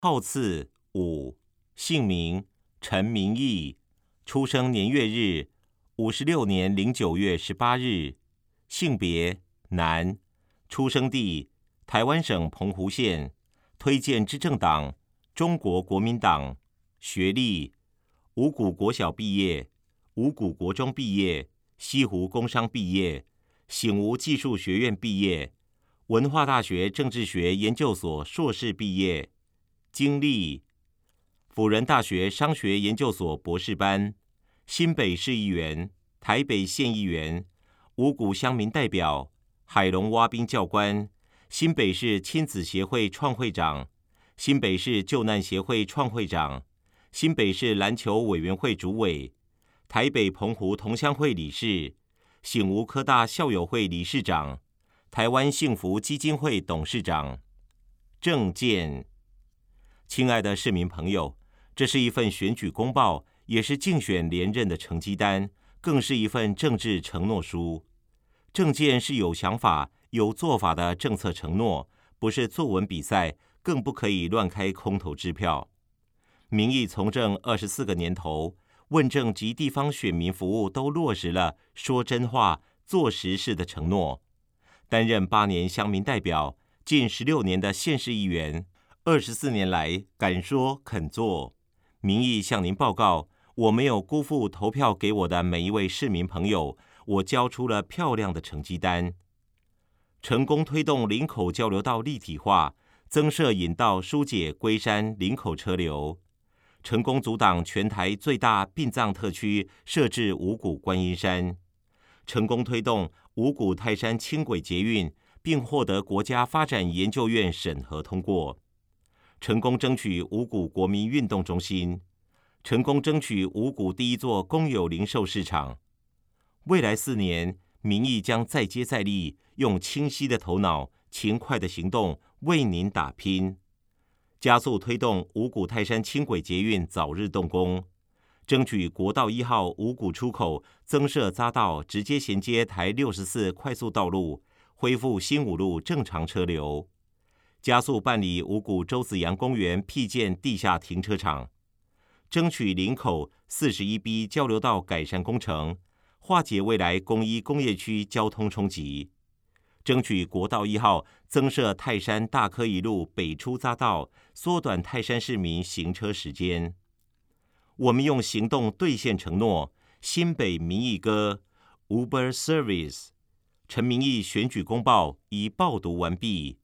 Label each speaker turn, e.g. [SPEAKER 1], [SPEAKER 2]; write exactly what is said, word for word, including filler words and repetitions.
[SPEAKER 1] 号次五，姓名陈明义，出生年月日五十六年零九月十八日，性别男，出生地台湾省澎湖县，推荐之政党中国国民党，学历五股国小毕业，五股国中毕业，西湖工商毕业，醒吾技术学院毕业，文化大学政治学研究所硕士毕业，经历辅仁大学商学研究所博士班，新北市议员，台北县议员，五股乡民代表，海龙蛙兵教官，新北市亲子协会创会长，新北市救难协会创会长，新北市篮球委员会主委，台北澎湖同乡会理事，醒吾科大校友会理事长，台湾幸福基金会董事长。政见，亲爱的市民朋友，这是一份选举公报，也是竞选连任的成绩单，更是一份政治承诺书。政见是有想法、有做法的政策承诺，不是作文比赛，更不可以乱开空头支票。民意从政二十四个年头，问政及地方选民服务都落实了说真话、做实事的承诺。担任八年乡民代表，近十六年的县市议员，二十四年来敢说肯做。民意向您报告，我没有辜负投票给我的每一位市民朋友，我交出了漂亮的成绩单。成功推动林口交流道立体化，增设引道，疏解龟山林口车流。成功阻挡全台最大殡葬特区设置五股观音山，成功推动五股泰山轻轨捷运，并获得国家发展研究院审核通过，成功争取五股国民运动中心，成功争取五股第一座公有零售市场。未来四年，民意将再接再厉，用清晰的头脑、勤快的行动为您打拼。加速推动五股泰山轻轨捷运早日动工，争取国道一号五股出口增设匝道，直接衔接台六十四快速道路，恢复新五路正常车流。加速办理五股周子阳公园辟建地下停车场，争取林口四十一 B 交流道改善工程，化解未来公一工业区交通冲击。争取国道一号增设泰山大科一路北出匝道，缩短泰山市民行车时间。我们用行动兑现承诺。新北民意歌 Uber Service， 陈明义选举公报已报读完毕。